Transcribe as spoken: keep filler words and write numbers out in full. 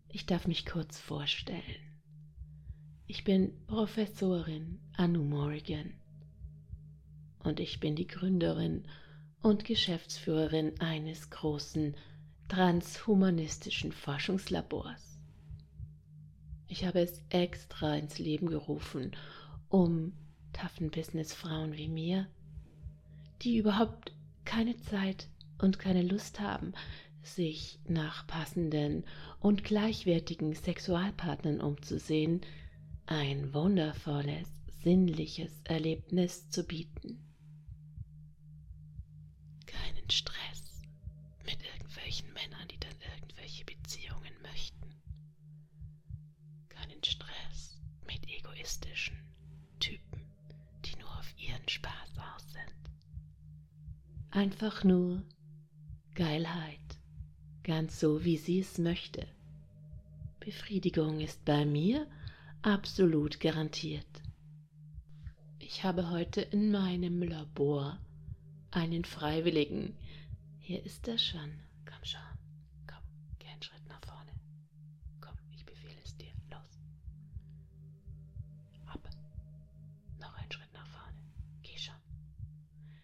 Ich darf mich kurz vorstellen. Ich bin Professorin Anu Morrigan und ich bin die Gründerin und Geschäftsführerin eines großen transhumanistischen Forschungslabors. Ich habe es extra ins Leben gerufen, um taffen Businessfrauen wie mir, die überhaupt keine Zeit und keine Lust haben, sich nach passenden und gleichwertigen Sexualpartnern umzusehen, ein wundervolles, sinnliches Erlebnis zu bieten. Keinen Stress mit irgendwelchen Männern, die dann irgendwelche Beziehungen möchten. Keinen Stress mit egoistischen Typen, die nur auf ihren Spaß aus sind. Einfach nur Geilheit, ganz so, wie sie es möchte. Befriedigung ist bei mir absolut garantiert. Ich habe heute in meinem Labor einen Freiwilligen. Hier ist er schon. Komm schon. Komm, geh einen Schritt nach vorne. Komm, ich befehle es dir. Los. Ab.